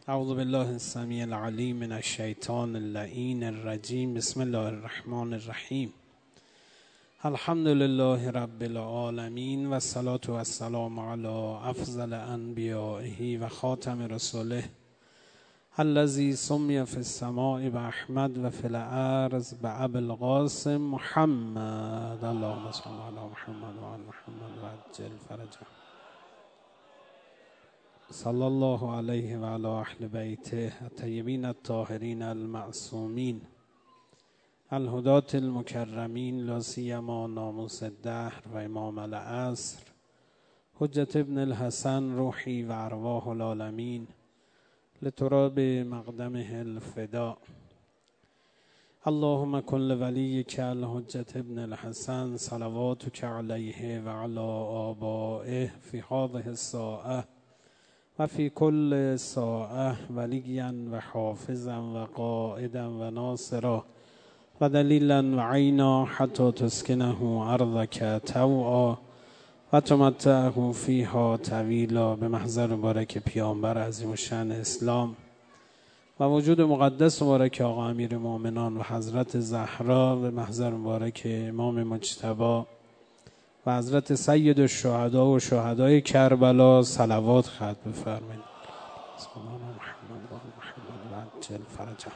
اعوذ بالله السمیع العلیم من الشیطان اللعین الرجیم. بسم الله الرحمن الرحیم. الحمد لله رب العالمین و الصلاة و السلام علی افضل انبیائه و خاتم رسوله الذی سمی فی السماء باحمد و فی الارض بابی القاسم محمد. اللهم صل علی محمد و علی محمد و عجل فرجه. صلی الله علیه و علی اهل بیته الطیبین الطاهرین المعصومین الهداة المکرمین، لا سیما ناموس الدهر و امام العصر حجة ابن الحسن روحی و ارواح العالمین لتراب مقدمه الفداء. اللهم کن لولیک الحجة ابن الحسن صلواتک علیه و علی آبائه فی هذه الساعة و فی کل ساعة ولیا و حافظا و قائدا و ناصرا و دلیلا و عینا حتی تسکنه ارضک طوعا و تمتعه فیها طویلا. به محضر مبارک پیامبر عظیم الشأن اسلام و وجود مقدس مبارک آقا امیر مومنان و حضرت زهرا، به محضر مبارک امام مجتبی و حضرت سید الشهدا و شهدای کربلا صلوات ختم بفرمایید. سبحان محمد و محمد و عجل فرجه.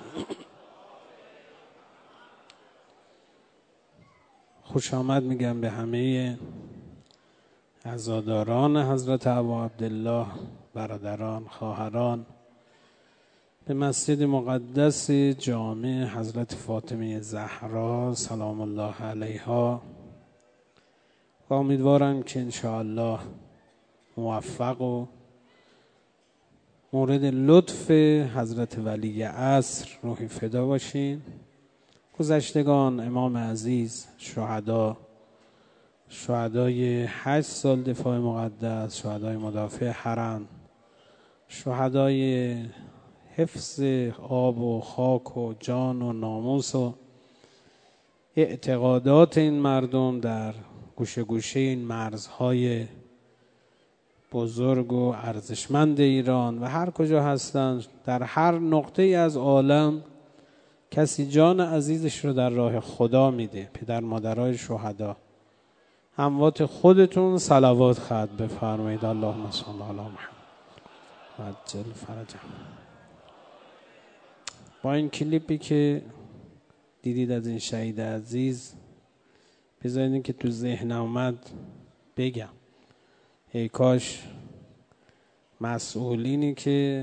خوش آمد میگم به همه عزاداران حضرت ابا عبدالله، برادران، خواهران، به مسجد مقدس جامع حضرت فاطمه زهرا سلام الله علیها، و امیدوارم که انشاءالله موفق و مورد لطف حضرت ولی عصر روحی فدا باشین. گذشتگان امام عزیز، شهدای 8 سال دفاع مقدس، شهدای مدافع حرم، شهدای حفظ آب و خاک و جان و ناموس و اعتقادات این مردم در گوشه گوشه این مرزهای بزرگ و ارزشمند ایران و هر کجا هستند، در هر نقطه از عالم کسی جان عزیزش رو در راه خدا میده. پدر مادرای شهدا، اموات خودتون صلوات ختم بفرمایید. اللهم صل علی محمد و عجل فرجه. با این کلیپی که دیدید از این شهید عزیز، بذارید که تو ذهن اومد بگم ای کاش مسئولینی که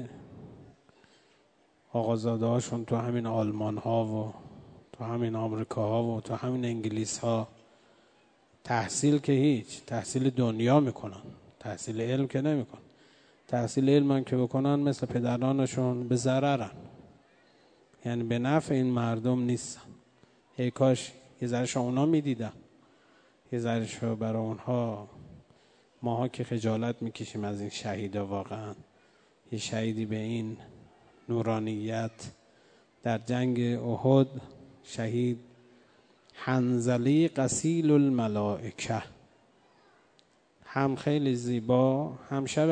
آقازاده هاشون تو همین آلمان ها و تو همین آمریکا ها و تو همین انگلیس ها تحصیل که هیچ، تحصیل دنیا میکنن، تحصیل علم که نمیکنن. تحصیل علم هم که بکنن مثل پدرانشون به ضررن، یعنی به نفع این مردم نیستن. ای کاش یه ذره‌شو اونا میدیدن، یه ذره‌شو برای اونها. ماها که خجالت میکشیم از این شهیدا، واقعا یه شهیدی به این نورانیت در جنگ احد، شهید حنظله غسیل الملائکه، هم خیلی زیبا، هم شب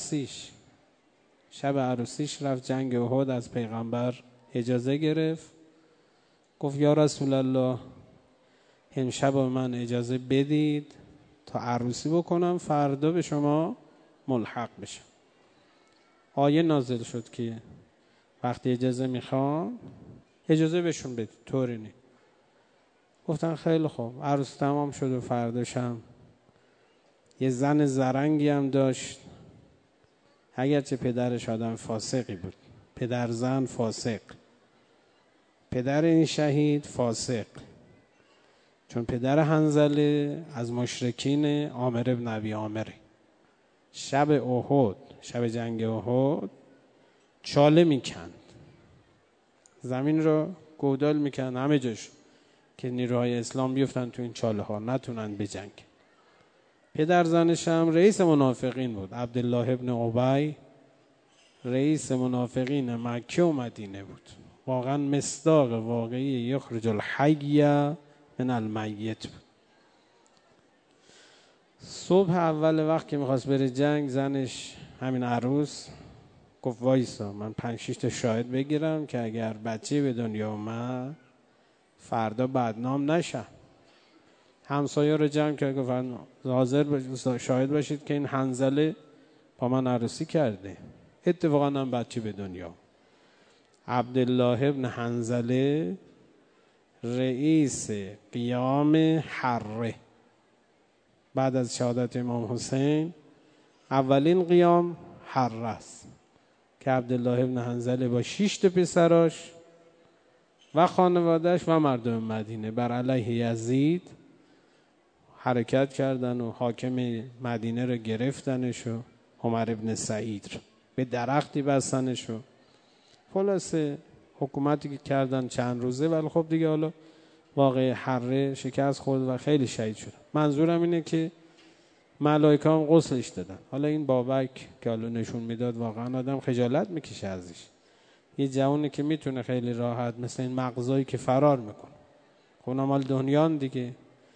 عروسیش رفت جنگ احد، از پیغمبر اجازه گرفت، گفت یا رسول الله امشب به من اجازه بدید تا عروسی بکنم، فردا به شما ملحق بشم. آیه نازل شد که وقتی اجازه میخوان اجازه بهشون بدید، طوری نی. گفتن خیلی خوب. عروس تمام شد و فرداشم یه زن زرنگی هم داشت، اگرچه پدرش آدم فاسقی بود، پدر زن فاسق، پدر این شهید فاسق، چون پدر حنظله از مشرکین عامر ابن ابی عامره. شب احد، شب جنگ احد چاله میکند، زمین رو گودال میکند همه جاش که نیروهای اسلام بیفتن تو این چاله ها، نتونن بجنگ. پدر زنش هم رئیس منافقین بود، عبدالله ابن ابی، رئیس منافقین مکه و مدینه بود. واقعا مصداق واقعی یخرج الحی من المیت بود. صبح اول وقت که میخواست بره جنگ، زنش همین عروس گفت وایسا من 5-6 تا شاهد بگیرم که اگر بچه به دنیا اومد فردا بدنام نشم. همسایه رو جمع کرد گفت حاضر شاهد باشید که این حنظله با من عروسی کرده. اتفاقا هم بچه به دنیا. عبدالله ابن حنظله رئیس قیام حره بعد از شهادت امام حسین اولین قیام حره است که عبدالله ابن حنظله با 6 تا پسراش و خانوادهش و مردم مدینه بر علیه یزید حرکت کردن و حاکم مدینه رو گرفتنش و عمر ابن سعید رو به درختی بستنش و خلاصه حکومتی که کردن چند روزه، ولی خب دیگه حالا واقع حره شکست خورد و خیلی شهید شد. منظورم اینه که ملائکه هم غسلش دادن. حالا این بابک که حالا نشون میداد واقعا آدم خجالت میکشه ازش. یه جوانی که میتونه خیلی راحت مثل این مغزایی که فرار میکنه، خب مال دنیان دیگه،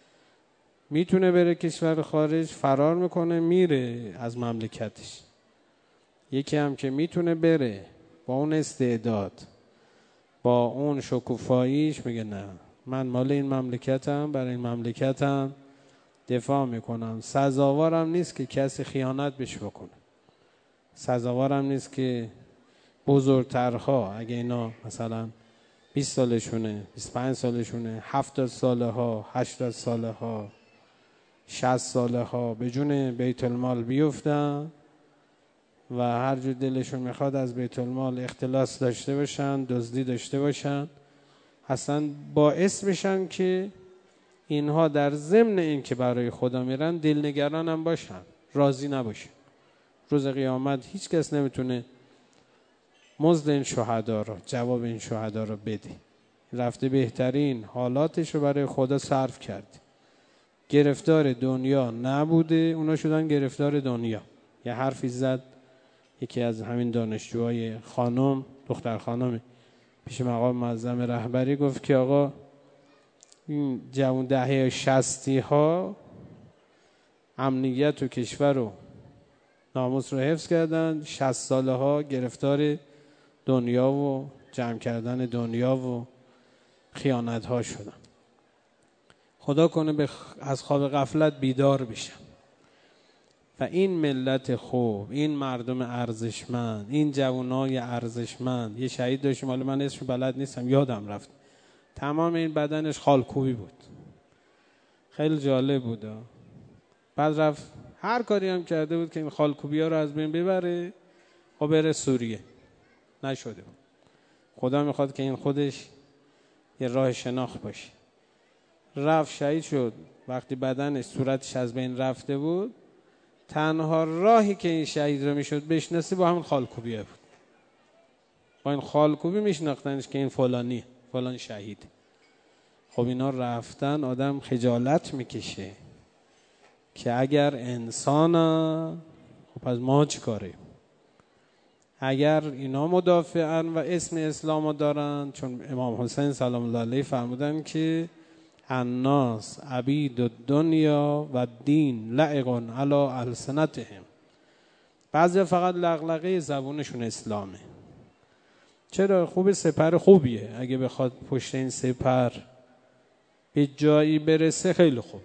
میتونه بره کشور خارج فرار میکنه میره از مملکتش. یکی هم که میتونه بره با اون استعداد با اون شکوفاییش میگه نه من مال این مملکتم، برای این مملکتم دفاع میکنم. سزاوارم نیست که کسی خیانت بهش بکنه، سزاوارم نیست که بزرگترها اگه اینا مثلا 20 سالشونه 25 سالشونه 70 ساله ها 80 ساله ها 60 ساله ها به جون بیت المال بیفتن و هر جور دلشون میخواد از بیت المال اختلاس داشته باشن، دزدی داشته باشن، اصلا باعث بشن که اینها در ضمن این که برای خدا میرن دلنگران هم باشن، راضی نباشن. روز قیامت هیچ کس نمیتونه مزد این شهدا رو، جواب این شهدا رو بده. رفته بهترین حالاتش رو برای خدا صرف کرد، گرفتار دنیا نبوده، اونا شدن گرفتار دنیا. یه حرفی زد یکی از همین دانشجوهای خانم، دختر خانم پیش مقام معظم رهبری، گفت که آقا این جوان دهه 60 ها امنیت و کشور و ناموس رو حفظ کردن، 60 ساله ها گرفتار دنیا و جمع کردن دنیا و خیانت ها شدن. خدا کنه از خواب غفلت بیدار بشن و این ملت خوب، این مردم ارزشمند، این جوانای ارزشمند. یه شهید داشتیم، حالا من اسمش بلد نیستم یادم رفت، تمام این بدنش خالکوبی بود، خیلی جالب بود. بعد رفت هر کاری هم کرده بود که این خالکوبی ها رو از بین ببره و بره سوریه، نشده بود. خدا میخواد که این خودش یه راه شناخت باشه. رفت شهید شد. وقتی بدنش صورتش از بین رفته بود، تنها راهی که این شهید رو میشد بشناسی با همون خالکوبیه بود. با این خالکوبی میشناختنش که این فلانی فلان شهید. خب اینا رفتن، آدم خجالت میکشه که اگر انسان خب از ما چی کاره؟ اگر اینا مدافعن و اسم اسلامو دارن، چون امام حسین سلام الله علیه فرمودن که الناس عبید الدنیا و دین لعق علی السنتهم. بعضی فقط لغلقه زبونشون اسلامه. چرا؟ خوب سپر خوبیه، اگه بخواد پشت این سپر به جایی برسه خیلی خوبه.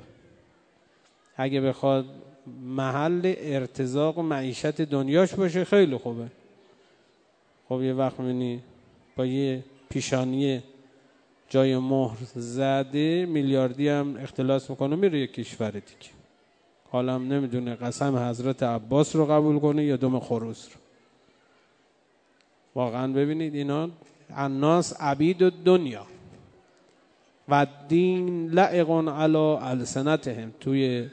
اگه بخواد محل ارتزاق و معیشت دنیاش باشه خیلی خوبه. خب یه وقت می‌بینی با یه پیشانی جای مهر زده میلیاردی هم اختلاس میکنه میره یک کشور دیگه، حالا هم نمیدونه قسم حضرت عباس رو قبول کنه یا دم خروس رو. واقعا ببینید اینا الناس عبید الدنیا و دین لعق علی السنتهم. توی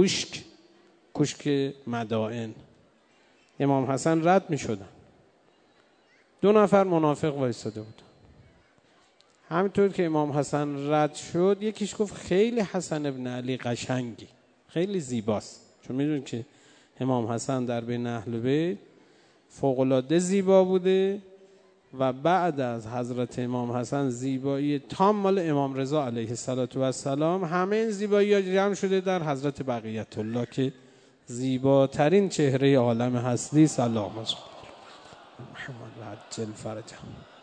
کوشک مدائن امام حسن رد میشدن، 2 نفر منافق وایساده بود. همینطور که امام حسن رد شد، یکیش گفت خیلی حسن ابن علی قشنگی، خیلی زیباست. چون میدونید که امام حسن در بین اهل بیت فوق‌العاده زیبا بوده و بعد از حضرت امام حسن زیبایی تام مال امام رضا علیه السلام. همه این زیبایی ها جمع شده در حضرت بقیت الله که زیباترین چهره عالم هستی. سلام. محمد عجل فرجه.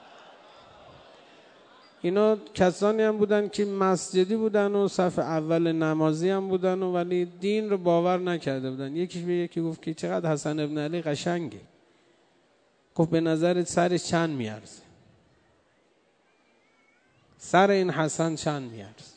اینا کسانی هم بودن که مسجدی بودن و صف اول نمازی هم بودن و ولی دین رو باور نکرده بودن. یکی به یکی گفت که چقدر حسن ابن علی قشنگه. گفت به نظرت سرش چند میارزه؟ سر این حسن چند میارزه؟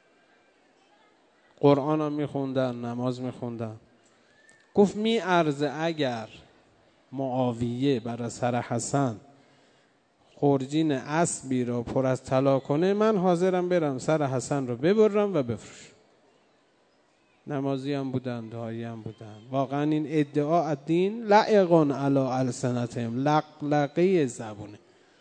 قرآن هم میخوندن، نماز میخوندن. گفت میارزه اگر معاویه برای سر حسن خورجین اسبی رو پر از طلا کنه، من حاضرم برم سر حسن رو ببرم و بفروشم. نمازی هم بودن، دعایی هم بودن. واقعا این ادعا الدین لعق علی السنتهم، لقلقه زبونه.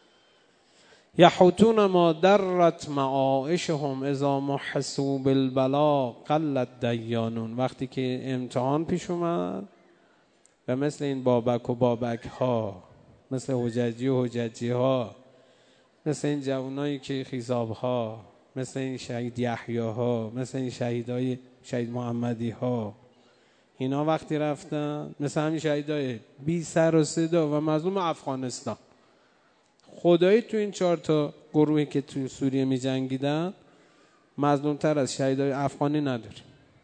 یحوتون ما درت معایشهم اذا محسوا بالبلا قلت دیانون. وقتی که امتحان پیش اومد و مثل این بابک و بابک ها، مثل حججی و حججی ها، مثل این جوانایی که خیزاب ها، مثل این شهید یحیی ها، مثل این شهیدای شهید محمدی ها، اینا وقتی رفتن، مثل همین شهیدای بی سر و صدا و مظلوم افغانستان، خدایی تو این 4 تا گروهی که تو سوریه می جنگیدن مظلوم تر از شهیدای افغانی نداره.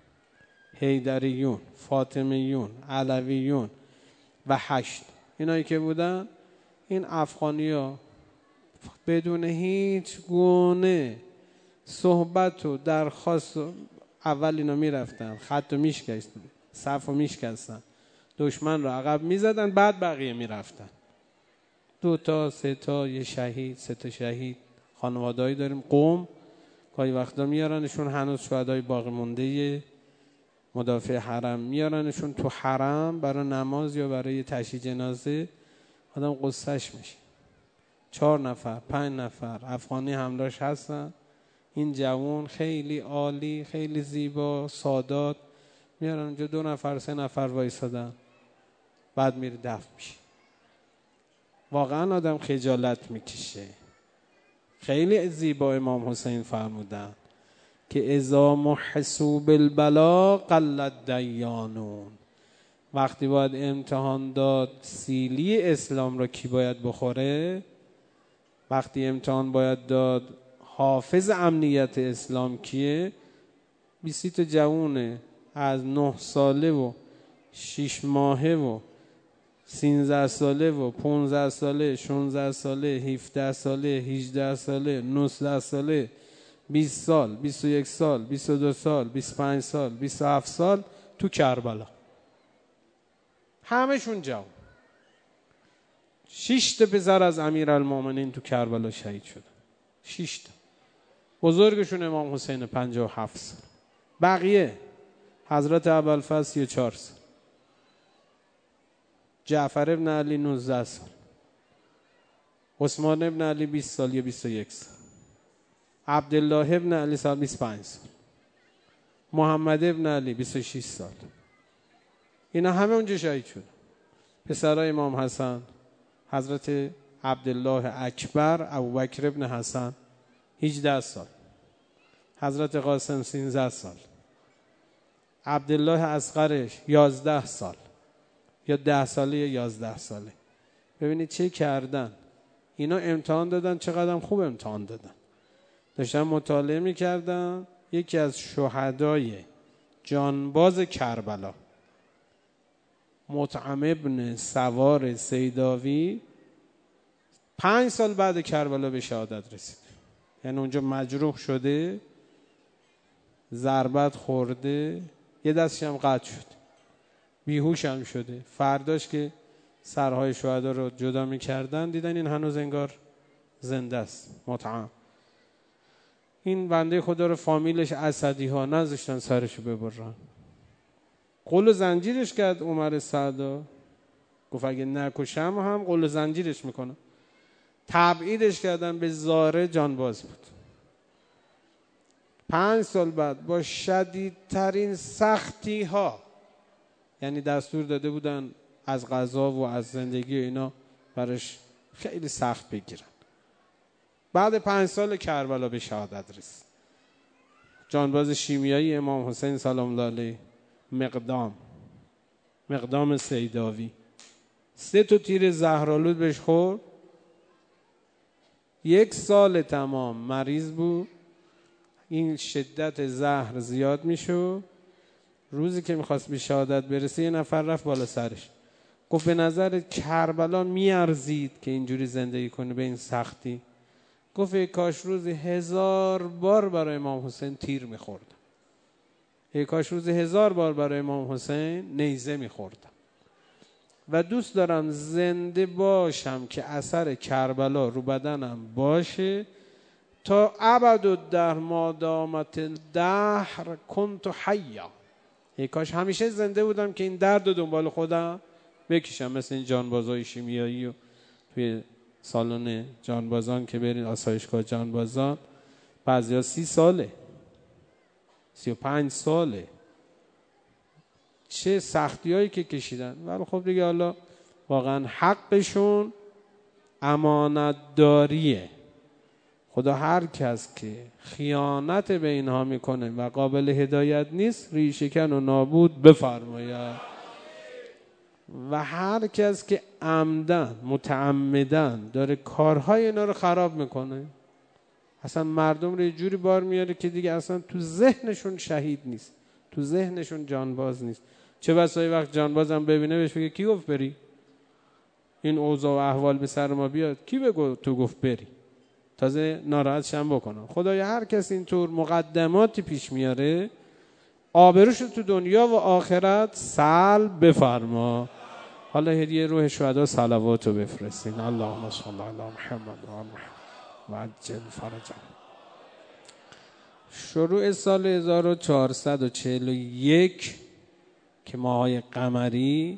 حیدریون، فاطمیون، علویون و 8 اینایی که بودن، این افغانی ها بدون هیچ گونه صحبت و درخواست اول اینا می رفتن، خط رو می شکستن، صف رو می شکستن، دشمن رو عقب می زدن، بعد بقیه می رفتن. 2 تا 3 تا یه شهید، 3 تا شهید. خانواده‌ای داریم قم گاهی وقتا میارنشون، هنوز شهدای باقی مونده مدافع حرم میارنشون تو حرم برای نماز یا برای تشییع جنازه. آدم قصهش میشه. 4 نفر 5 نفر افغانی همراهش هستن. این جوان خیلی عالی، خیلی زیبا، سادات، میارن اونجا 2 نفر 3 نفر وایسادن، بعد میره دفن میشه. واقعا آدم خجالت میکشه. خیلی زیبا امام حسین فرمودن که اذا محسوا بالبلا قلت دیانون. وقتی باید امتحان داد سیلی اسلام را کی باید بخوره، وقتی امتحان باید داد حافظ امنیت اسلام کیه، 20 تا جوونه از 9 ساله و 6 ماهه و 13 ساله و 15 ساله، 16 ساله، 17 ساله، 18 ساله، 19 ساله، 20 سال، 21 سال، 22 سال، 25 سال، 27 سال تو کربلا. همشون جوان. 6 تا پسر از امیرالمومنین تو کربلا شهید شدن. 6 تا. بزرگشون امام حسین 57 سال. بقیه حضرت ابوالفضل 34 سال. جعفر ابن علی 19 سال. عثمان ابن علی 20 سال یا 21 سال. عبدالله ابن علی سال 25 سال. محمد ابن علی 26 سال. اینا همه اونجا شهید شد. پسرای امام حسن حضرت عبدالله اکبر ابوبکر ابن حسن 18 سال. حضرت قاسم 13 سال. عبدالله اصغرش 11 سال یا 10 ساله یا 11 ساله. ببینید چه کردن. اینا امتحان دادن، چقدر خوب امتحان دادن. داشتن مطالعه میکردن. یکی از شهدای جانباز کربلا مطعم ابن سوار سیداوی 5 سال بعد کربلا به شهادت رسید. یعنی اونجا مجروح شده، ضربت خورده، یه دستش هم قطع شد، بیهوش هم شده. فرداش که سرهای شهدا رو جدا میکردن دیدن این هنوز انگار زنده است. مطعم این بنده خدا رو فامیلش اسدی ها نذاشتن سرشو ببرن. قل و زنجیرش کرد عمر سعدا، گفت اگه نکشم هم قل و زنجیرش میکنم. تبعیدش کردن به زاره، جانباز بود. 5 سال بعد با شدیدترین سختی ها، یعنی دستور داده بودن از غذا و از زندگی اینا برش خیلی سخت بگیرن. بعد 5 سال کربلا به شهادت رسید. جانباز شیمیایی امام حسین سلام الله علیه، مقدام سیداوی. 3 تیر زهرآلود بهش خورد. 1 سال تمام مریض بود. این شدت زهر زیاد میشد. روزی که میخواست به شهادت برسه، یه نفر رفت بالا سرش گفت به نظر کربلا میارزید که اینجوری زندگی کنه به این سختی؟ گفت ای کاش روزی 1000 بار برای امام حسین تیر میخوردم، ای کاش روزی 1000 بار برای امام حسین نیزه میخوردم و دوست دارم زنده باشم که اثر کربلا رو بدنم باشه تا ابدالدهر ما دامت الدهر کنت حیا. ای کاش همیشه زنده بودم که این درد رو دنبال خودم بکشم، مثل این جانبازای شیمیایی و توی سالن جانبازان که برین آسایشگاه جانبازان بعضیا 30 ساله 35 ساله، چه سختی هایی که کشیدن. ولی خب دیگه حالا واقعا حقشون امانت داریه. خدا هر کس که خیانت به اینها میکنه و قابل هدایت نیست ریشه‌کن و نابود بفرماید، و هر کس که عمدن متعمدن داره کارهای اینا رو خراب میکنه، اصلا مردم رو یه جوری بار میاره که دیگه اصلا تو ذهنشون شهید نیست، تو ذهنشون جانباز نیست. چه بسا یه وقت جانبازم ببینه بهش بگه کی گفت بری؟ این اوضاع و احوال به سر ما بیاد کی بگو تو گفت بری؟ تازه ناراحتش هم بکنم. خدایا هر کس اینطور مقدماتی پیش میاره آبروش تو دنیا و آخرت سلب بفرما. حالا هدیه روح شهدا صلواتو بفرستین. اللهم صل علی محمد و عجل فرجهم. شروع سال 1441 که ماهای قمری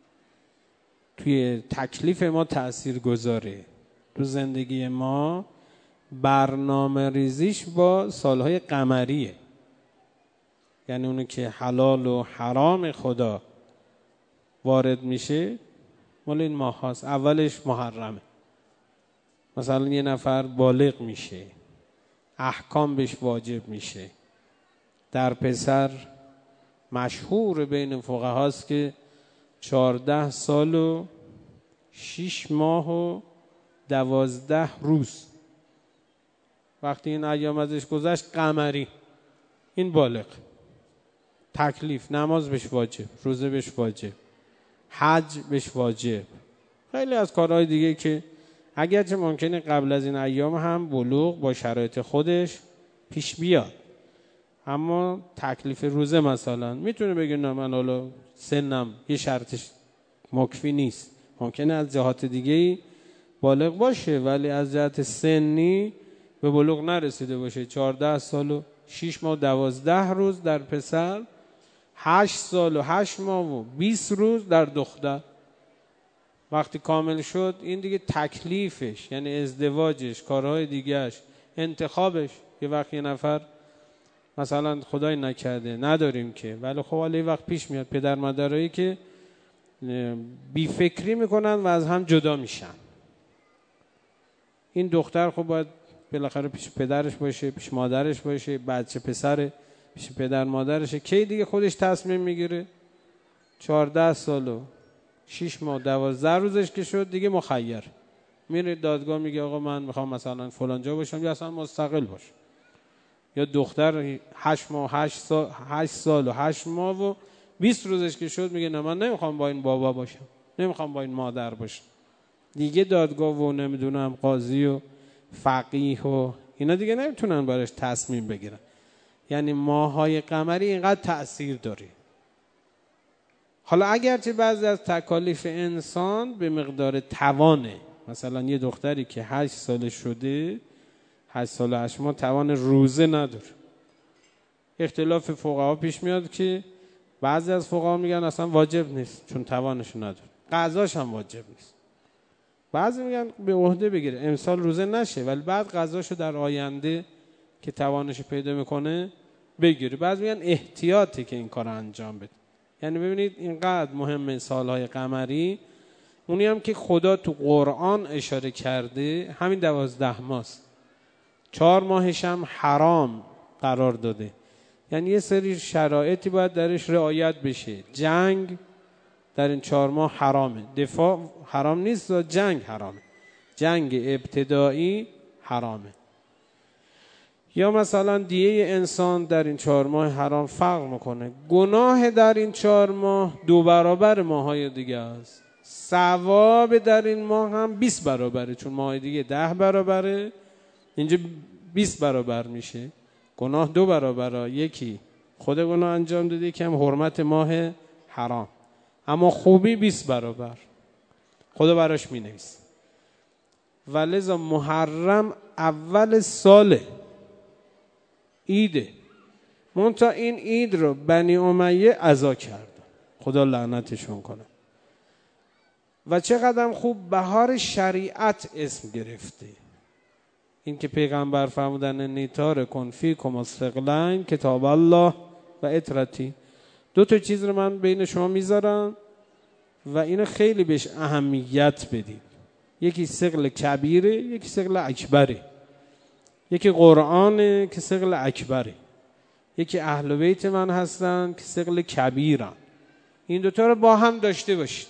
توی تکلیف ما تأثیر گذاره تو زندگی ما، برنامه ریزیش با سالهای قمریه، یعنی اونی که حلال و حرام خدا وارد میشه مال این ماه هاست. اولش محرمه، مثلا یه نفر بالغ میشه احکام بهش واجب میشه. در پسر مشهور بین فقهاست که 14 سال و 6 ماه و 12 روز، وقتی این ایام ازش گذشت قمری، این بالغ. تکلیف نماز بهش واجب، روزه بهش واجب، حج بهش واجب، خیلی از کارهای دیگه که اگرچه ممکنه قبل از این ایام هم بلوغ با شرایط خودش پیش بیاد، اما تکلیف روزه مثلا میتونه بگه نه من حالا سنم یه شرطش مکفی نیست، ممکنه از جهات دیگه بالغ باشه ولی از جهت سنی به بلوغ نرسیده باشه. 14 سال و 6 ماه و 12 روز در پسر، 8 سال و 8 ماه و 20 روز در دختر. وقتی کامل شد این دیگه تکلیفش یعنی ازدواجش، کارهای دیگهش، انتخابش. یه وقت یه نفر مثلا خدای نکرده نداریم که، ولی خب حالا یه وقت پیش میاد پدر مادرایی که بی فکری میکنن و از هم جدا میشن. این دختر خب باید بالاخره پیش پدرش باشه، پیش مادرش باشه، بچه پسر پیش پدر مادرشه، کی دیگه خودش تصمیم میگیره؟ 14 سال و 6 ماه 12 روزش که شد دیگه مخیر میره دادگاه میگه آقا من میخوام مثلا فلان جا باشم یا اصلا مستقل باشم. یا دختر 8 سال و 8 ماه و 20 روزش که شد میگه نه من نمیخوام با این بابا باشم، نمیخوام با این مادر باشم. دیگه دادگاه و نمیدونم قاضی و فقیه و اینا دیگه نمیتونن براش تصمیم بگیرن. یعنی ماهای قمری اینقدر تأثیر داره. حالا اگرچه بعضی از تکالیف انسان به مقدار توانه، مثلا یه دختری که 8 سال شده 8 سال و 8 ماه توان روزه نداره، اختلاف فقها پیش میاد که بعضی از فقها میگن اصلا واجب نیست چون توانش نداره، قضاش هم واجب نیست. بعضی میگن به عهده بگیره امسال روزه نشه ولی بعد قضاشو در آینده که توانش پیدا میکنه بگیره. بعضی میگن احتیاطی که این کار انجام بده. یعنی ببینید اینقدر مهمه سالهای قمری. اونی هم که خدا تو قرآن اشاره کرده همین 12 ماست، 4 ماهش هم حرام قرار داده. یعنی یه سری شرایطی باید درش رعایت بشه. جنگ در این 4 ماه حرامه. دفاع حرام نیست، جنگ حرامه. جنگ ابتدایی حرامه. یا مثلا دیه انسان در این 4 ماه حرام فرق میکنه. گناه در این 4 ماه 2 برابر ماهای دیگه است. ثواب در این ماه هم 20 برابره، چون ماه دیگه 10 برابره، اینجا 20 برابر میشه. گناه 2 برابره، یکی خود گناه انجام داده، یکی هم حرمت ماه حرام، اما خوبی 20 برابر خدا براش مینویسه. ولذا محرم اول ساله، ایده، منتها این عید رو بنی امیه عزا کردن، خدا لعنتشون کنه. و چقدر خوب بهار شریعت اسم گرفته. این که پیغمبر فرمودن نیتار کن فیکم استقلین کتاب الله و اطرتی. 2 تا چیز رو من بین شما میذارم و اینو خیلی بهش اهمیت بدید. یکی ثقل کبیره، یکی ثقل اکبره. یکی قرآنه که ثقل اکبره، یکی اهل بیت من هستن که ثقل کبیرن. این 2 تا رو با هم داشته باشید.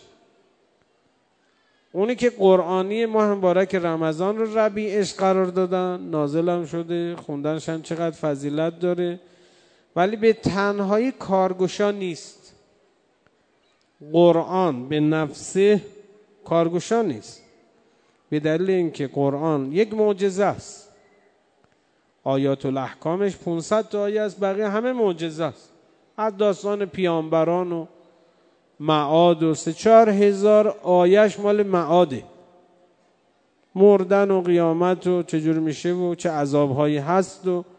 اونی که قرآنی ماه مبارک رمضان رو ربیعش قرار دادن، نازل هم شده، خوندنش هم چقدر فضیلت داره، ولی به تنهایی کارگشا نیست. قرآن به نفسه کارگشا نیست، به دلیل اینکه قرآن یک معجزه است. آیات الاحکامش 500 تا آیه است، بقیه همه معجزه است. از داستان پیامبران و معاد و 3-4 هزار آیهش مال معاده، مردن و قیامت و چجور میشه و چه عذابهایی هست. و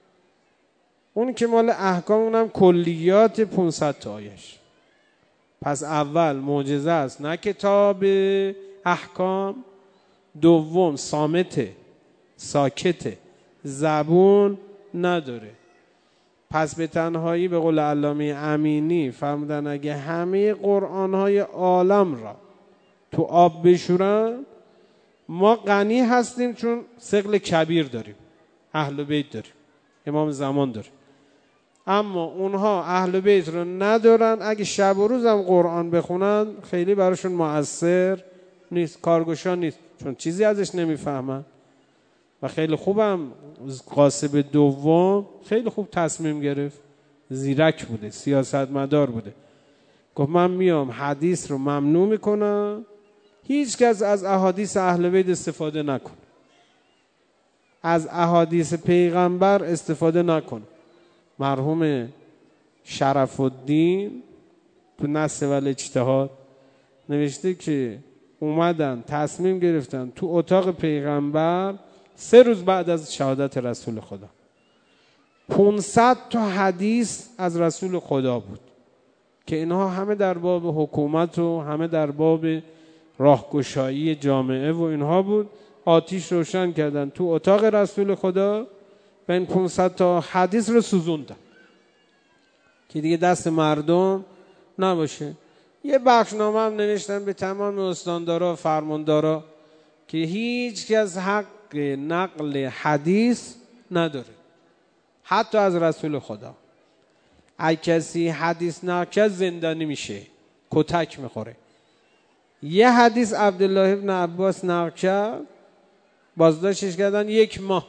اون که مال احکام، اونم کلیات 500 تا آیهش. پس اول معجزه است، نه کتاب احکام. دوم صامته، ساکته، زبون نداره. پس به تنهایی به قول علامه امینی فرمودن اگه همه قرآن‌های عالم را تو آب بشورن ما غنی هستیم، چون ثقل کبیر داریم، اهل بیت داریم، امام زمان داریم. اما اونها اهل بیت رو ندارن، اگه شب و روز هم قرآن بخونن خیلی براشون مؤثر نیست، کارگشا نیست، چون چیزی ازش نمیفهمن. و خیلی خوبم قاسم دوم خیلی خوب تصمیم گرفت، زیرک بوده، سیاستمدار بوده. گفت من میام حدیث رو ممنوع میکنم، هیچ کس از احادیث اهل بیت استفاده نکن، از احادیث پیغمبر استفاده نکن. مرحوم شرف الدین تو نص و الاجتهاد نوشته که اومدن تصمیم گرفتن تو اتاق پیغمبر 3 روز بعد از شهادت رسول خدا 500 تا حدیث از رسول خدا بود که اینها همه در باب حکومت و همه در باب راهگشایی جامعه و اینها بود. آتیش روشن کردن تو اتاق رسول خدا و این 500 تا حدیث رو سوزوندن که دیگه دست مردم نباشه. یه بخشنامه هم نوشتن به تمام استاندارا و فرماندارا که هیچ کس حق نقل حدیث نداره، حتی از رسول خدا. اگه کسی حدیث نقل کرد زندانی میشه، کتک میخوره. یه حدیث عبدالله ابن عباس نقل کرد، بازداشتش کردن 1 ماه.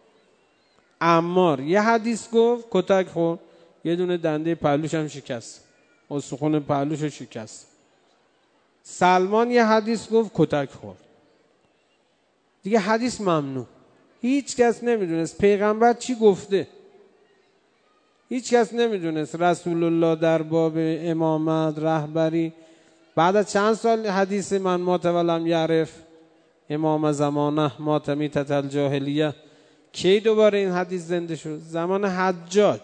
عمار یه حدیث گفت، کتک خورد، یه دونه دنده پهلوش هم شکست، استخوان پهلوش شکست. سلمان یه حدیث گفت، کتک خورد. دیگه حدیث ممنوع. هیچ کس نمیدونست پیغمبر چی گفته، هیچ کس نمیدونست رسول الله در باب امامت، رهبری. بعد از چند سال حدیث من مات ولم یعرف امام زمانه مات میتة الجاهلیه، کی دوباره این حدیث زنده شد؟ زمان حجاج.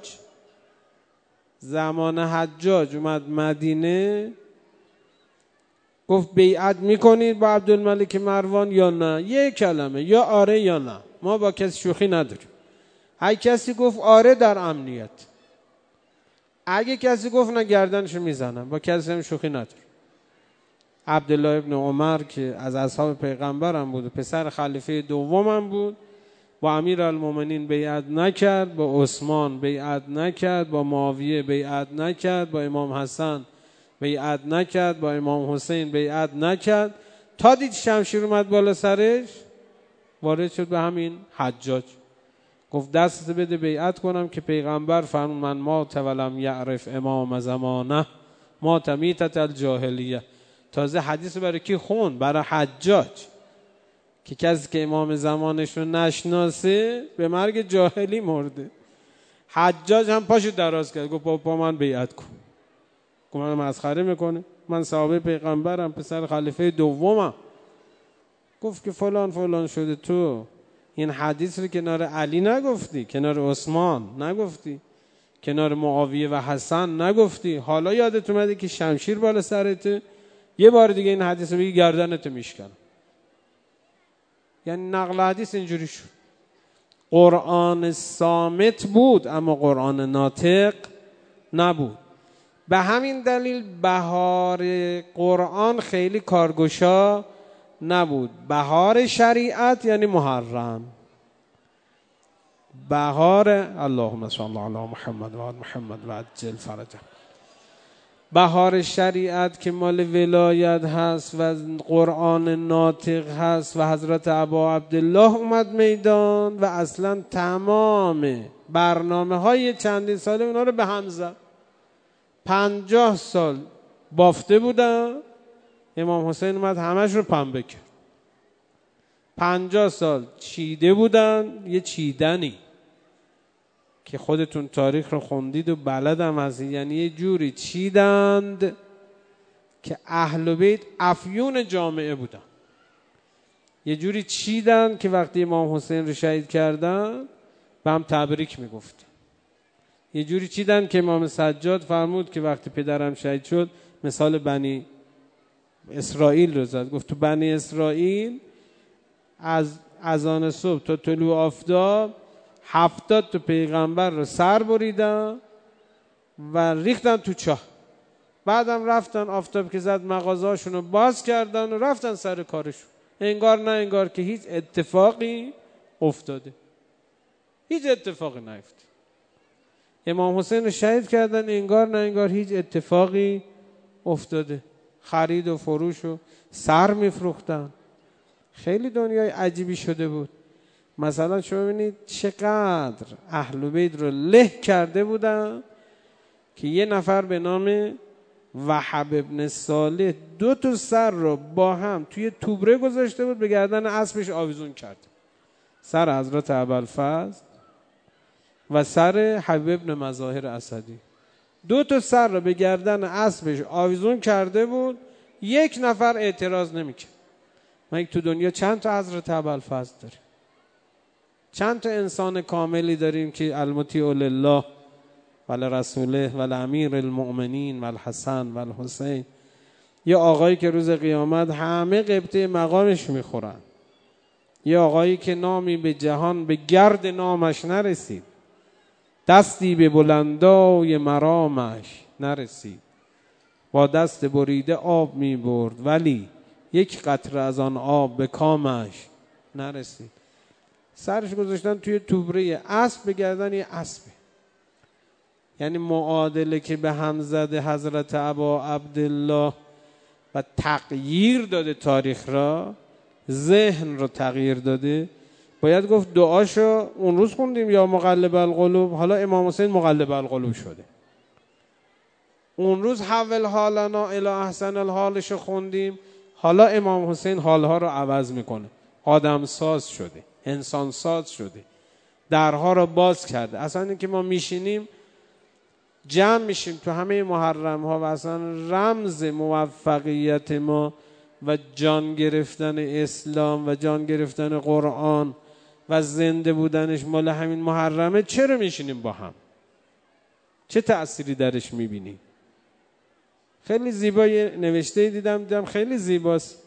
زمان حجاج اومد مدینه، گفت بیعت میکنید با عبدالملک مروان یا نه؟ 1 کلمه، یا آره یا نه، ما با کسی شوخی نداریم. اگه کسی گفت آره در امنیت، اگه کسی گفت نه گردنشو میزنم، با کسی هم شوخی نداریم. عبدالله ابن عمر که از اصحاب پیغمبر هم بود، پسر خلیفه دوم هم بود، با امیرالمومنین بیعت نکرد، با عثمان بیعت نکرد، با معاویه بیعت نکرد، با امام حسن بیعت نکرد، با امام حسین بیعت نکرد، تا دید شمشیر اومد بالا سرش وارد شد به همین حجاج، گفت دست بده بیعت کنم که پیغمبر فرمود من مات ولم یعرف امام زمانه مات میتة الجاهلیه. تازه حدیث برای کی خون؟ برای حجاج که کسی که امام زمانش رو نشناسه به مرگ جاهلی مرده. حجاج هم پاشو دراز کرد، گفت با من بیعت کن. گفت من مسخره میکنه؟ من صحابه پیغمبرم، پسر خلیفه دومم. گفت که فلان فلان شده، تو این حدیث رو کنار علی نگفتی، کنار عثمان نگفتی، کنار معاویه و حسن نگفتی، حالا یادت اومده که شمشیر بالا سرته، یه بار دیگه این حدیث رو بگی گردنت میشکنم. یعنی نقل حدیث اینجوری شد. قرآن صامت بود اما قرآن ناطق نبود. به همین دلیل بهار قرآن خیلی کارگشا نبود. بهار شریعت یعنی محرم. بهار اللهم صل علی محمد و آل محمد و عجل فرجه. بهار شریعت که مال ولایت هست و قرآن ناطق هست و حضرت ابا عبدالله اومد میدان و اصلا تمام برنامه های چندین ساله اونا رو به هم زد. 50 سال بافته بودن، امام حسین اومد همش رو پنبه کرد. 50 سال چیده بودن، یه چیدنی که خودتون تاریخ رو خوندید و بلدم هست، یعنی یه جوری چیدند که اهل بیت افیون جامعه بودن. یه جوری چیدند که وقتی امام حسین رو شهید کردن به هم تبریک میگفتن. یه جوری چیدند که امام سجاد فرمود که وقتی پدرم شهید شد مثال بنی اسرائیل رو زد. گفت تو بنی اسرائیل از اذان صبح تا طلوع آفتاب 70 تا پیغمبر رو سر بریدن و ریختن تو چاه. بعدم رفتن آفتاب که زد مغازه‌هاشون رو باز کردن و رفتن سر کارشون. انگار نه انگار که هیچ اتفاقی افتاده. هیچ اتفاقی نیفتاد. امام حسین رو شهید کردن، انگار نه انگار هیچ اتفاقی افتاده. خرید و فروش و سر میفروختن. خیلی دنیای عجیبی شده بود. مثلا شما ببینید چقدر اهل بیت رو له کرده بودن که یه نفر به نام وهب ابن صالح 2 تا سر رو با هم توی توبره گذاشته بود، به گردن اسبش آویزون کرد. سر حضرت ابوالفضل و سر حبیب ابن مظاهر اسدی. 2 تا سر رو به گردن اسبش آویزون کرده بود، یک نفر اعتراض نمیکرد. ما تو دنیا چند تا حضرت ابوالفضل داریم؟ چند تا انسان کاملی داریم که المطیع لله و لرسوله و لامیر المؤمنین و الحسن و الحسین؟ یه آقایی که روز قیامت همه غبطه مقامش میخورن، یه آقایی که نامی به جهان به گرد نامش نرسید، دستی به بلندای مرامش نرسید، با دست بریده آب میبرد ولی یک قطره از آن آب به کامش نرسید. سرش گذاشتن توی توبره اسب، به گردن یه اسبه. یعنی معادله که به هم زده حضرت ابا عبدالله و تغییر داده تاریخ را، ذهن رو تغییر داده. باید گفت دعاشو اون روز خوندیم یا مقلب القلوب، حالا امام حسین مقلب القلوب شده. اون روز حول حالنا الی احسن الحالشو خوندیم، حالا امام حسین حالها رو عوض میکنه. آدم ساز شده، انسان ساز شده، درها رو باز کرده. اصلا این که ما میشینیم جمع میشیم تو همه محرم ها و اصلا رمز موفقیت ما و جان گرفتن اسلام و جان گرفتن قرآن و زنده بودنش مال همین محرمه. چرا میشینیم با هم؟ چه تأثیری درش میبینیم؟ خیلی زیبای نوشته دیدم خیلی زیباست.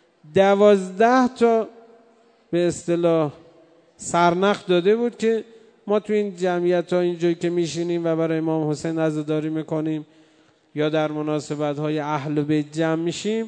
12 تا به اصطلاح سرنخ داده بود که ما تو این جمعیت ها اینجایی که میشینیم و برای امام حسین عزاداری میکنیم یا در مناسبت های اهل بیت جمع میشیم،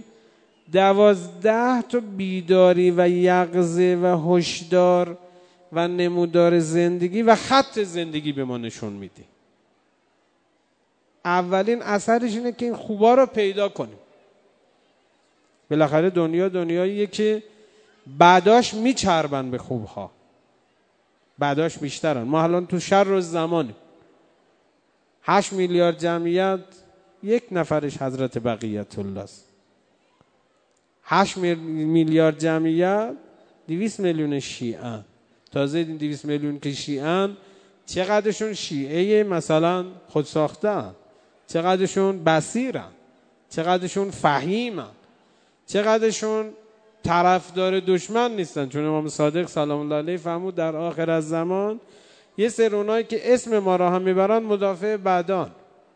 12 تا بیداری و یقظه و هشدار و نمودار زندگی و خط زندگی به ما نشون میده. اولین اثرش اینه که این خوبا رو پیدا کنیم. بالاخره دنیا دنیاییه که بعداش میچربن به خوبها، بعداش بیشترن. ما الان تو شر و زمانیم. 8 میلیارد جمعیت، 1 نفرش حضرت بقیت الله است. 8 میلیارد جمعیت، 200 میلیون شیعه. تازه این 200 میلیون که شیعه، چقدرشون شیعه مثلا خودساخته‌اند، چقدرشون بصیرن، چقدرشون فهیمن، چقدرشون طرفدار دشمن نیستن. چون امام صادق سلام الله علیه فرمود در آخر از زمان یه سری اونایی که اسم ما را هم میبرن مدافع بدان،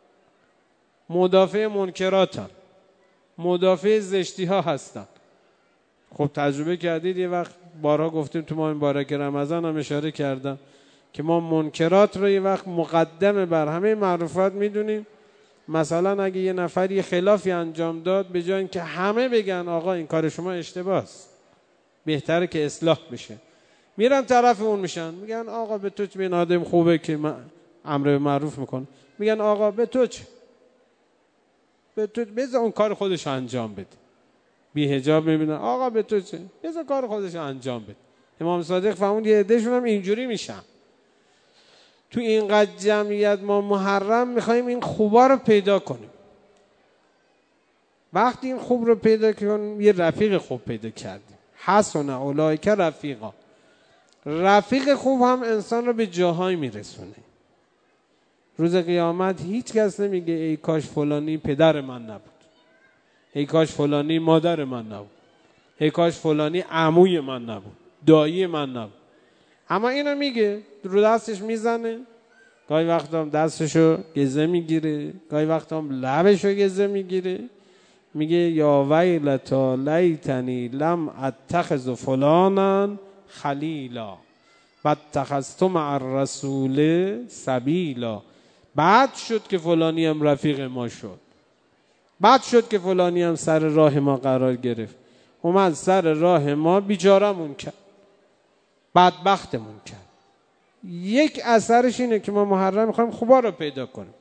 مدافع منکراتن، مدافع زشتی ها هستن. خب تجربه کردید، یه وقت بارها گفتیم تو ماه مبارک رمضان هم اشاره کردم که ما منکرات رو یه وقت مقدم بر همه معروفات میدونیم. مثلا اگه یه نفر یه خلافی انجام داد، به جای اینکه همه بگن آقا این کار شما اشتباهه، بهتره که اصلاح بشه، میرن طرف اون میشن، میگن آقا به تو چه، این آدم خوبه که امر به معروف میکنه، میگن آقا به تو چه، به تو بذار اون کار خودش انجام بده. بی حجاب میبینن آقا به تو چه، بذار کار خودش انجام بده. امام صادق فرمود یه عدهشون هم اینجوری میشن. تو اینقدر جمعیت ما محرم میخوایم این خوبا رو پیدا کنیم. وقتی این خوب رو پیدا کنیم، یه رفیق خوب پیدا کردیم. حسن اولئک رفیقا. رفیق خوب هم انسان رو به جاهای میرسونه. روز قیامت هیچ کس نمیگه ای کاش فلانی پدر من نبود، ای کاش فلانی مادر من نبود، ای کاش فلانی عموی من نبود، دایی من نبود. اما اینو میگه، رو دستش میزنه، گاهی وقت هم دستشو گزه میگیره، گاهی وقت هم لبشو گزه میگیره، میگه یا ویلتا لیتنی لم اتخذ فلانا خلیلا واتخذت مع الرسول سبیلا. بعد شد که فلانی هم رفیق ما شد، بعد شد که فلانی هم سر راه ما قرار گرفت، اومد سر راه ما بیچارمون کرد، بدبختمون کرد. یک اثرش اینه که ما محرم میخوایم خوبا رو پیدا کنیم.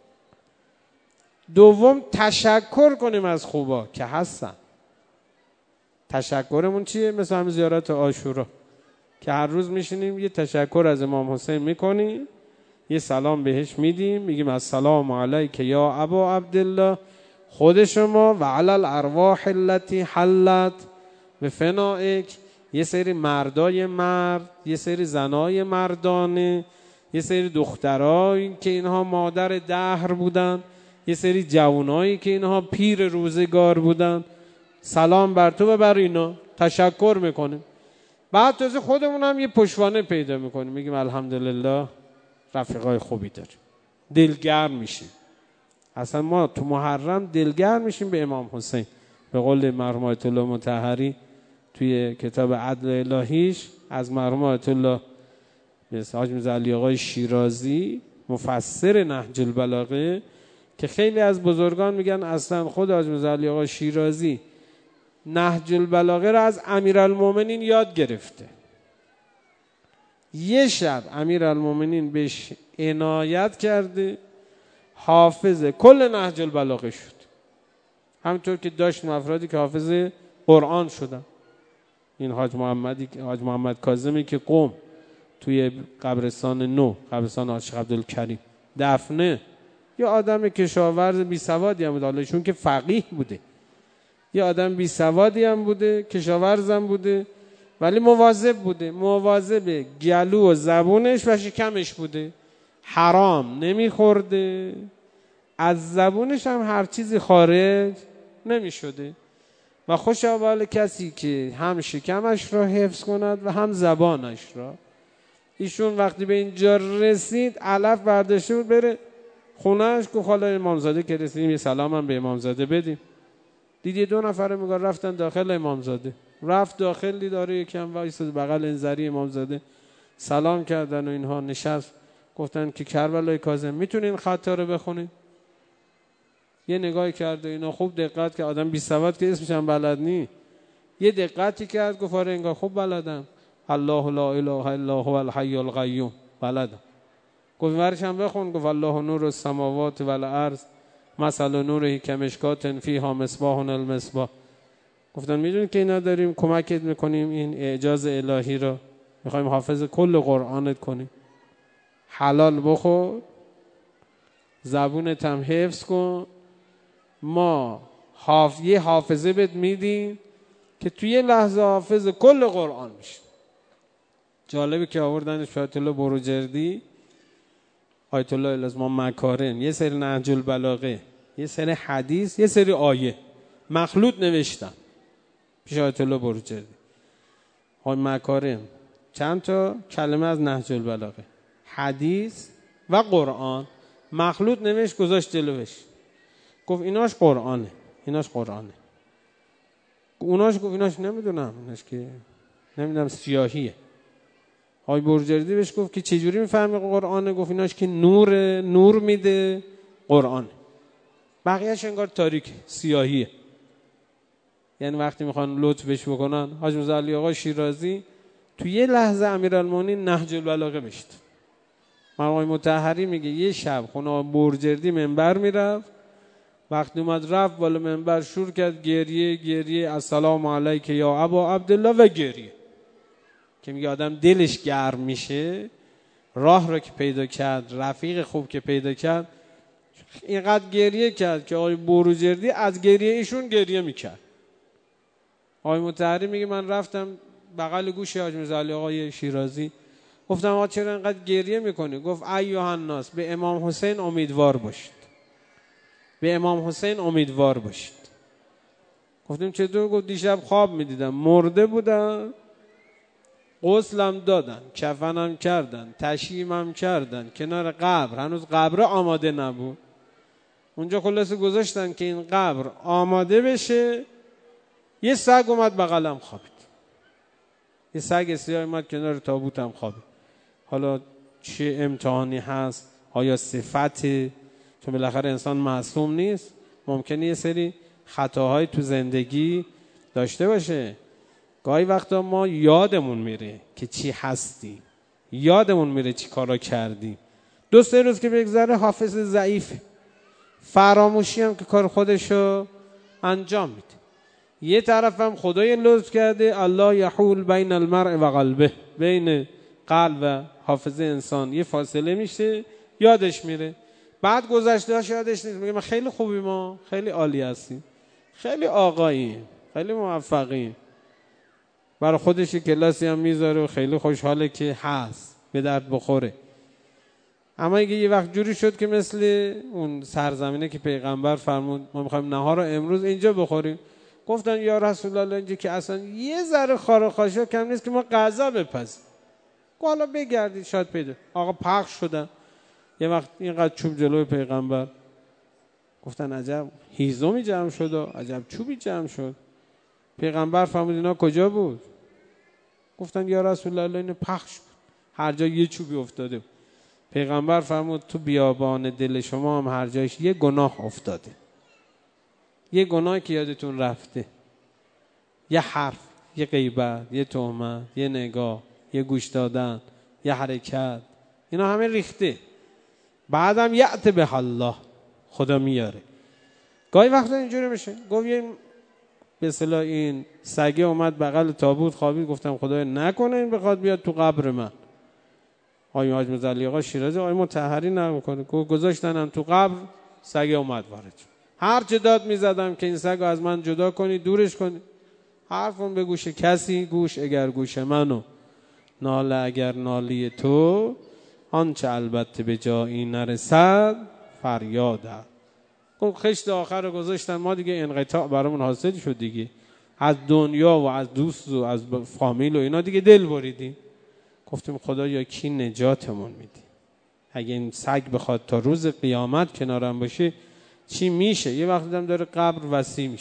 دوم تشکر کنیم از خوبا که هستن. تشکرمون چیه؟ مثل همین زیارت عاشورا که هر روز میشینیم یه تشکر از امام حسین میکنیم، یه سلام بهش میدیم، میگیم السلام علیک یا ابا عبدالله، خود شما و علی الارواح التي حلت بفنائک. یه سری مردای مرد، یه سری زنای مردانه، یه سری دخترایی که اینها مادر دهر بودن، یه سری جوانایی که اینها پیر روزگار بودن، سلام بر تو و بر اینا، تشکر میکنیم. بعد تازه خودمون هم یه پشوانه پیدا میکنیم، میگیم الحمدلله رفیقای خوبی داریم، دلگرم میشیم. اصلا ما تو محرم دلگرم میشیم به امام حسین. به قول مرحوم آیت الله مطهری توی کتاب عدل الهیش از مرحوم آیت الله حاج میرزا علی آقای شیرازی مفسر نهج البلاغه، که خیلی از بزرگان میگن اصلا خود حاج میرزا علی آقای شیرازی نهج البلاغه را از امیرالمومنین یاد گرفته. یه شب امیرالمومنین بهش عنایت کرده، حافظ کل نهج البلاغه شد. همونطور که داشتیم افرادی که حافظ قرآن شدن. این حاج محمد کاظمی که قم توی قبرستان نو، قبرستان عاشق عبدالکریم دفنه، یه آدم کشاورز بی سوادی هم بوده، حالا چون که فقیه بوده، یه آدم بی سوادی هم بوده، کشاورز هم بوده، ولی مواظب بوده، مواظب گلو و زبونش و شکمش بوده، حرام نمیخورده، از زبونش هم هر چیزی خارج نمیشده. و خوشا به حال کسی که هم شکمش را حفظ کند و هم زبانش را. ایشون وقتی به اینجا رسید علف برداشته بود بره خونهش، گفت حالا امامزاده که رسیدیم یه سلام هم به امامزاده بدیم. دیدی 2 نفر میگه رفتن داخل امامزاده، رفت داخل داره یکم وایساد بغل انزری امامزاده، سلام کردن و اینها، نشست، گفتن که کربلای کاظم میتونین خطا رو بخونین؟ یه نگاهی کرد و اینا خوب دقت که آدم بی سواد که اسمش هم بلد نی، یه دقتی کرد، گفت آره انگار خوب بلدم، الله لا اله الا هو الحی القیوم بلدم. گفت ورش هم بخون، گفت الله نور السماوات والارض مثل نوره کمشکات فیها مصباح المصباح. گفتن میدونی که اینا داریم کمکت میکنیم این اعجاز الهی رو میخوایم حافظ کل قرآنت کنیم. حلال بخور، زبونت هم حفظ کن، ما یه حافظه بهت میدیم که توی یه لحظه حافظ کل قرآن میشه. جالبه که آوردنش آیت الله بروجردی، آیت الله الازمان مکارم، یه سری نهج البلاغه، یه سری حدیث، یه سری آیه مخلوط نوشتن پیش آیت الله بروجردی. آی مکارم چند تا کلمه از نهج البلاغه، حدیث و قرآن مخلوط نوشت گذاشت جلوش، گفت ایناش قرآنه، ایناش قرآنه. اوناش گفت ایناش نمیدونم، ایناش که نمیدونم سیاهیه. آقای بروجردی بهش گفت که چجوری میفهمی قرآنه؟ گفت ایناش که نور میده قرآنه، بقیهش انگار تاریک سیاهیه. یعنی وقتی میخوان لطفش بکنن، حاج میرزا علی آقا شیرازی تو یه لحظه امیرالمومنین نهج البلاغه بشت. آقای مطهری میگه یه شب خونه بروجردی منبر میرفت، وقتی اومد رفت بالا منبر شروع کرد گریه السلام علیک یا ابا عبدالله و گریه، که میگه آدم دلش گرم میشه. راه رو که پیدا کرد، رفیق خوب که پیدا کرد، اینقدر گریه کرد که آقای بروجردی از گریه ایشون گریه میکرد. آقای مطهری میگه من رفتم بغل گوش حاج میرزا علی آقای شیرازی، گفتم آقا چرا اینقدر گریه میکنی؟ گفت ایها الناس، به امام حسین امیدوار باشید، به امام حسین امیدوار باشید. گفتیم چطور؟ گفت دیشب خواب میدیدم مرده بودن، غسلم دادن، کفنم کردن، تشییمم کردن کنار قبر، هنوز قبر آماده نبود. اونجا خلاصه گذاشتن که این قبر آماده بشه، یه سگ اومد بغلم خوابید، یه سگ سیاه اومد کنار تابوتم خوابید. حالا چه امتحانی هست؟ آیا صفته؟ چون بالاخره انسان معصوم نیست، ممکنه یه سری خطاهای تو زندگی داشته باشه. گاهی وقتا ما یادمون میره که چی هستیم، یادمون میره چی کارا کردیم. 2-3 روز که بگذره حافظ ضعیفه، فراموشی هم که کار خودشو انجام میده. یه طرف هم خدای لطف کرده الله یحول بین المرء و قلبه، بین قلب و حافظه انسان یه فاصله میشه، یادش میره. بعد گذشته‌اش یادش نیست، میگه من خیلی خوبیم، ما خیلی عالی هستیم، خیلی آقاییم، خیلی موفقیم. برای خودش کلاسی هم میذاره و خیلی خوشحاله که هست، به درد بخوره. اما اگه یه وقت جوری شد که مثل اون سرزمینه که پیغمبر فرمود ما میخوایم نهار رو امروز اینجا بخوریم، گفتن یا رسول الله اینجا که اصلا یه ذره خار و خاشا کم نیست که ما غذا بپزیم. حالا بگردید شاید پیدا. آقا پخش شدن، یه وقت اینقدر چوب جلوی پیغمبر، گفتن عجب هیزمی جمع شد، عجب چوبی جمع شد. پیغمبر فرمود اینا کجا بود؟ گفتن یا رسول الله اینو پخش بود، هر جا یه چوبی افتاده بود. پیغمبر فرمود تو بیابان دل شما هم هر جایش یه گناه افتاده، یه گناهی که یادتون رفته، یه حرف، یه غیبت، یه تهمت، یه نگاه، یه گوش دادن، یه حرکت، اینا همه ریخته. بعدم یأت به الله، خدا میاره. گاهی وقتا اینجوری میشه. گفت به اصطلاح این سگه اومد بغل تابوت خوابید، گفتم خدای نکنه این بخواد بیاد تو قبر من. آقای حاج میرزا علی آقا شیرازی آقای مطهری نمیکنه، گذاشتنم تو قبر، سگه اومد وارد. هر چه داد میزدم که این سگو از من جدا کنی، دورش کنی، حرفم به گوش کسی گوش اگر گوش منو، ناله اگر نالی تو، آنچه البته به جایی نرسد فریاده. خشت آخر رو گذاشتن، ما دیگه انقطاع برامون حاصل شد دیگه، از دنیا و از دوست و از فامیل و اینا دیگه دل بریدیم. گفتیم خدایا کی نجاتمون میدی؟ اگه این سگ بخواد تا روز قیامت کنارم باشه چی میشه؟ یه وقت دیدم داره قبر وسیع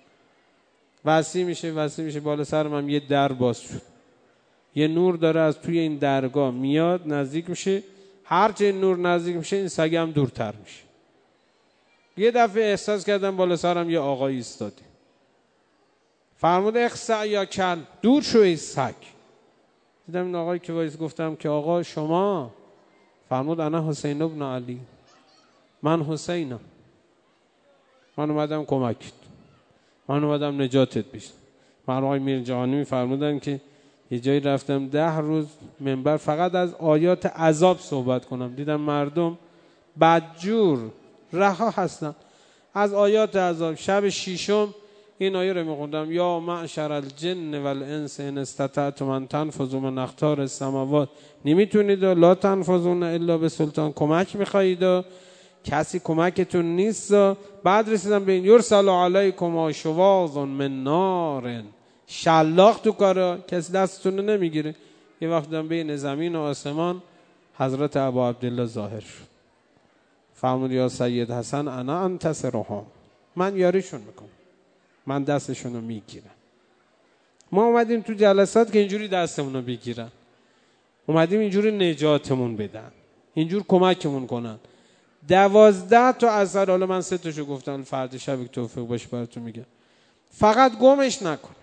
میشه، بالا سرم هم یه در باز شد، یه نور داره از توی این درگاه میاد نزدیک میشه، هرچه این نور نزدیک میشه این سگ هم دورتر میشه. یه دفعه احساس کردم بالا سرم یه آقایی ایستاده، فرمود اخسع یا کل، دور شو ای سگ. دیدم این آقایی که وایس، گفتم که آقا شما؟ فرمود انا حسین ابن علی، من حسینم. من اومدم کمکت، من اومدم نجاتت بشم. من آقای میرجهانی میفرمودن که یه جایی رفتم 10 روز منبر فقط از آیات عذاب صحبت کنم، دیدم مردم بدجور رها هستن از آیات عذاب. شب 6م این آیه رو میخوندم: یا معشر الجن والانس ان استطعتم ان تنفذوا من اقطار السماوات، نمیتونید و لا تنفذون الا به سلطان، کمک میخواهید و کسی کمکتون نیست. بعد رسیدم به این: یرسل علیکم شواظ من نار، شلاق تو کارا کسی دستتون رو نمیگیره. یه وقت دم بین زمین و آسمان حضرت ابا عبدالله ظاهر شد، فرمود یا سید حسن انا انتصرهم، من یاریشون میکنم، من دستشون رو میگیرم. ما اومدیم تو جلسات که اینجوری دستمون رو بگیرن، اومدیم اینجوری نجاتمون بدن، اینجور کمکمون کنن. 12 تا اثر، حالا من 3 تاشو گفتم، فردا شب توفیق باشه براتون میگم. فقط گمش نکن،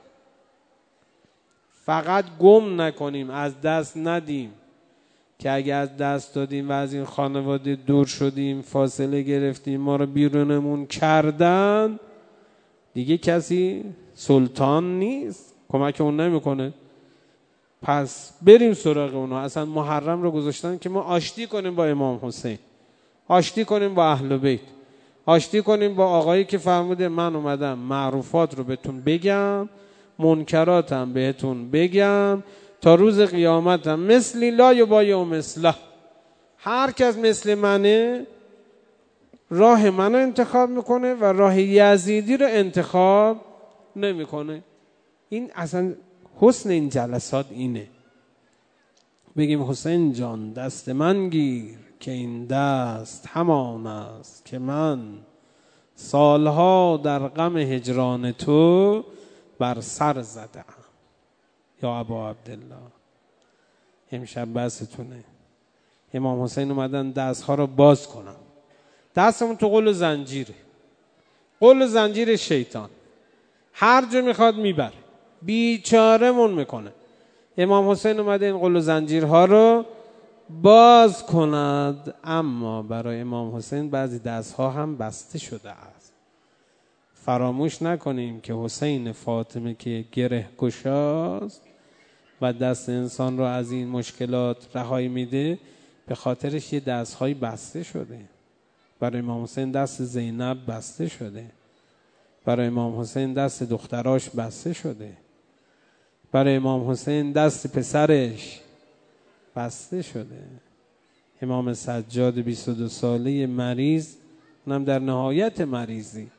فقط گم نکنیم، از دست ندیم. که اگه از دست دادیم و از این خانواده دور شدیم، فاصله گرفتیم، ما رو بیرونمون کردن، دیگه کسی سلطان نیست، کمکمون نمیکنه. پس بریم سراغ اونا. اصلا محرم رو گذاشتن که ما آشتی کنیم با امام حسین، آشتی کنیم با اهل بیت، آشتی کنیم با آقایی که فرموده من اومدم معروفات رو بهتون بگم، منکراتم بهتون بگم، تا روز قیامتم مثلی لا یبایع مثله، هر کس مثل منه راه منو انتخاب میکنه و راه یزیدی رو انتخاب نمیکنه. این اصلا حسن این جلسات اینه، بگیم حسین جان دست من گیر که این دست همان است که من سالها در غم هجران تو بر سر زدم. یا ابا عبدالله، امشب بحثتونه. امام حسین اومدن دستها رو باز کنن. دستمون تو قل و زنجیره، قل و زنجیر شیطان، هر جا میخواد میبره، بیچارمون میکنه. امام حسین اومده این قل و زنجیرها رو باز کند، اما برای امام حسین بعضی دستها هم بسته شده است. فراموش نکنیم که حسین فاطمه که گره گشاست و دست انسان رو از این مشکلات رهایی میده، به خاطرش یه دستهای بسته شده. برای امام حسین دست زینب بسته شده، برای امام حسین دست دختراش بسته شده، برای امام حسین دست پسرش بسته شده. امام سجاد 22 ساله مریض، اونم در نهایت مریضی.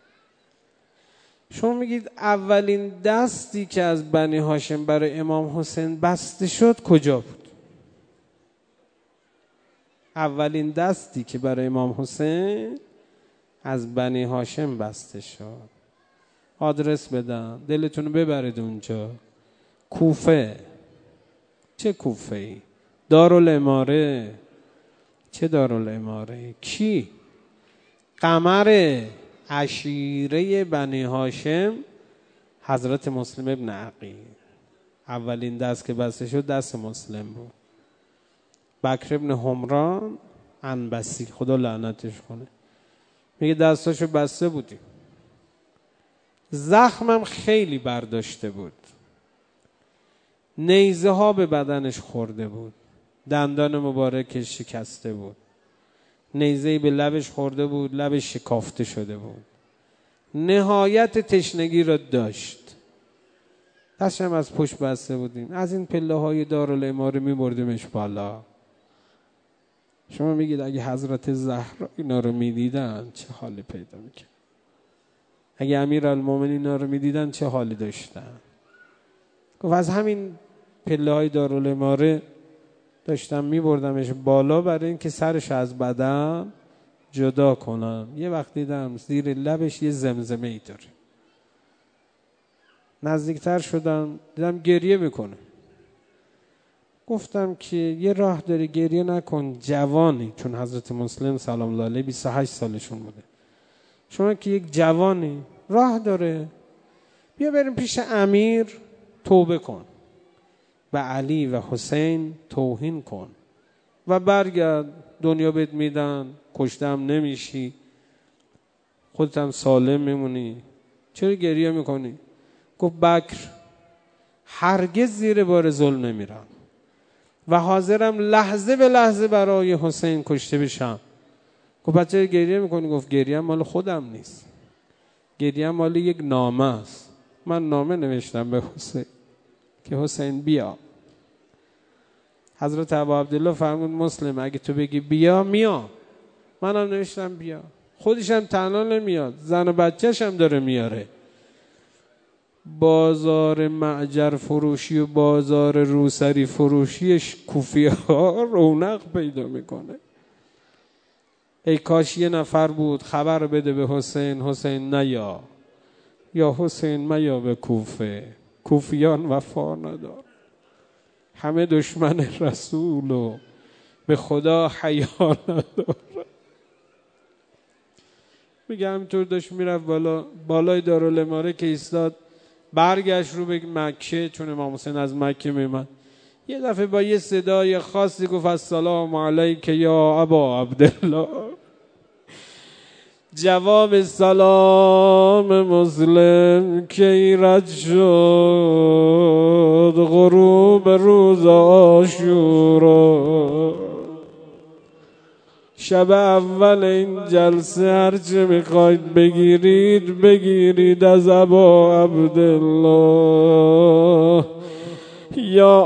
شما میگید اولین دستی که از بنی هاشم برای امام حسین بسته شد کجا بود؟ اولین دستی که برای امام حسین از بنی هاشم بسته شد، آدرس بدن دلتون ببرید اونجا، کوفه. چه کوفه ای؟ دارالاماره. چه دارالاماره؟ کی؟ قمر عشیره بنی هاشم حضرت مسلم ابن عقیل. اولین دست که بسته شد دست مسلم بود. بکر ابن حمران عنبسی، خدا لعنتش کنه، میگه دستاشو بسته بودیم، زخمم خیلی برداشته بود، نیزه ها به بدنش خورده بود، دندان مبارکش شکسته بود، نیزه‌ای به لبش خورده بود، لبش شکافته شده بود، نهایت تشنگی را داشت، دستشم از پشت بسته بودیم، از این پله های دارالاماره میبردیمش بالا. شما میگید اگه حضرت زهرا اینا رو میدیدن چه حالی پیدا میکرد؟ اگه امیرالمومنین اینا رو میدیدن چه حالی داشتن؟ گفت از همین پله های دارالاماره داشتم میبردمش بالا برای اینکه سرش از بدن جدا کنم. یه وقت دیدم زیر لبش یه زمزمه ای داره، نزدیکتر شدم دیدم گریه میکنه. گفتم که یه راه داری، گریه نکن، جوانی، چون حضرت مسلم سلام الله علیه 28 سالشون بوده، شما که یک جوانی، راه داره، بیا بریم پیش امیر توبه کن، و علی و حسین توهین کن و برگرد، دنیا بهت میدن، کشتم نمیشی. خودت هم سالم میمونی، چرا گریه میکنی؟ گفت بکر هرگز زیر بار ظلم نمیرم و حاضرم لحظه به لحظه برای حسین کشته بشم. گفت بچه چرا گریه میکنی؟ گفت گریه مال خودم نیست، گریه مال یک نامه است. من نامه نوشتم به حسین که حسین بیا. حضرت ابا عبدالله فرمود مسلم اگه تو بگی بیا میام. منم نوشتم بیا. خودش هم تنها نمیاد، زن و بچهش هم داره میاره. بازار معجر فروشی و بازار روسری فروشیش کوفی ها رونق پیدا میکنه. ای کاش یه نفر بود خبر بده به حسین، حسین نیا، یا حسین میا به کوفه، کوفیان وفا ندار، همه دشمن رسول و به خدا حیا ندار. میگه همینطور داشت میرفت بالای دارالاماره که ایستاد، برگشت رو به مکه، چون امام حسین از مکه میمد. یه دفعه با یه صدای خاصی گفت السلام علیک یا ابا عبدالله. جواب سلام مسلم که ایراد شد غروب روز عاشورا. شب اول این جلسه هرچه میخواید بگیرید از ابا عبدالله. یا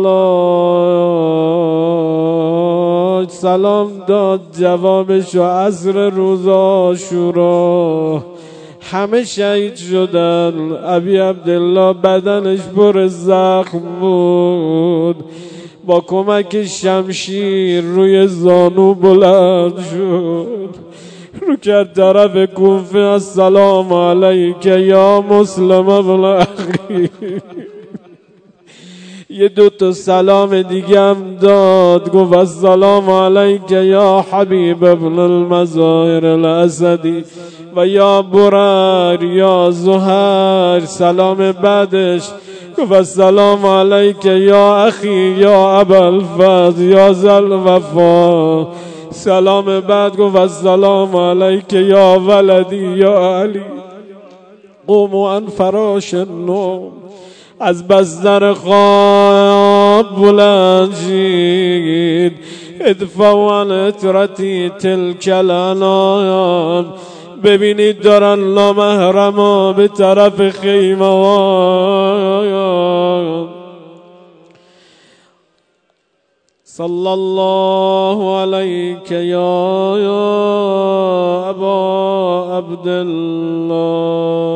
الله سلام داد جوابشو عصر روز عاشورا همه شهید شدن. ابی عبدالله بدنش پر زخم بود، با کمک شمشیر روی زانو بلند شد، رو کرد طرف کوفه. السلام علیک یا مسلم ابن اخی. یه دوتا سلام دیگه هم داد، گفت السلام علیک یا حبیب ابن المظاهر الاسدی و یا برر یا زهر. سلام بعدش گفت السلام علیک یا اخی یا ابا الفضل یا ذل وفا. سلام بعد گفت السلام علیک یا ولدی یا علی. قوموا عن فراش النوم، از بستر خواب بلند شید. ادفعوا عن اطرتی تلک الانام. ببینید دارن نامحرما به طرف خیمه ها. صلی الله علیک یا ابا عبدالله.